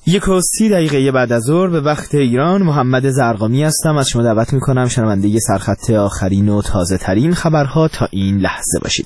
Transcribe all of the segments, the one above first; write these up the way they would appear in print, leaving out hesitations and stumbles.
1:30 بعد از ظهر به وقت ایران. محمد زرقامی هستم. از شما دعوت میکنم شنونده سرخط آخرین و تازه ترین خبرها تا این لحظه باشید.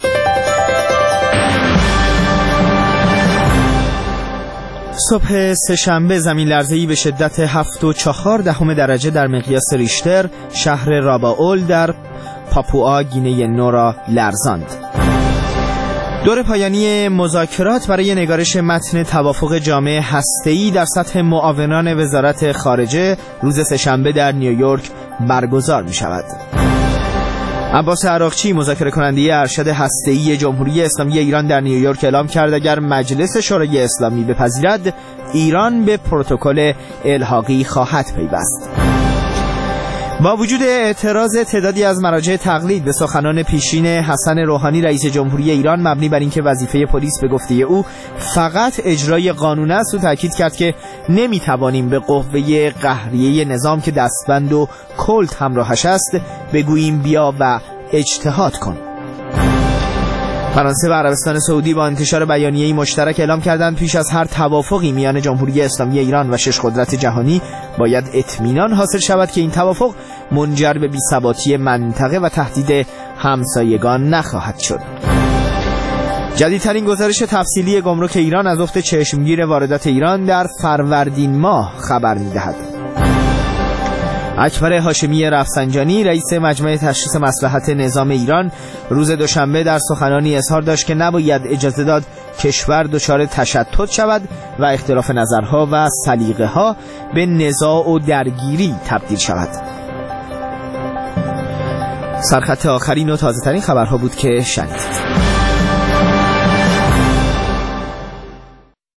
صبح سه‌شنبه زمین لرزه‌ای به شدت 7.4 درجه در مقیاس ریشتر شهر راباول در پاپوآ گینه نو را لرزاند. دور پایانی مذاکرات برای نگارش متن توافق جامع هسته‌ای در سطح معاونان وزارت خارجه روز سه‌شنبه در نیویورک برگزار می شود. عباس عراقچی مذاکره کننده ارشد هسته‌ای جمهوری اسلامی ایران در نیویورک اعلام کرد اگر مجلس شورای اسلامی بپذیرد ایران به پروتکل الحاقی خواهد پیوست. با وجود اعتراض تعدادی از مراجع تقلید به سخنان پیشین حسن روحانی رئیس جمهوری ایران مبنی بر اینکه وظیفه پلیس به گفته او فقط اجرای قانون است، او تاکید کرد که نمیتوانیم به قوه قهریه نظام که دستبند و کلت همراهش است بگوییم بیا و اجتهاد کن. فرانسه و عربستان سعودی با انتشار بیانیه‌ای مشترک اعلام کردند پیش از هر توافقی میان جمهوری اسلامی ایران و 6 قدرت جهانی باید اطمینان حاصل شود که این توافق منجر به بی‌ثباتی منطقه و تهدید همسایگان نخواهد شد. جدیدترین گزارش تفصیلی گمرک ایران از افت چشمگیر واردات ایران در فروردین ماه خبر می‌دهد. اکبر هاشمی رفسنجانی رئیس مجمع تشخیص مصلحت نظام ایران روز دوشنبه در سخنانی اظهار داشت که نباید اجازه داد کشور دچار تشتت شود و اختلاف نظرها و سلیقه‌ها به نزاع و درگیری تبدیل شود. سرخط آخرین و تازه ترین خبرها بود که شنیدید.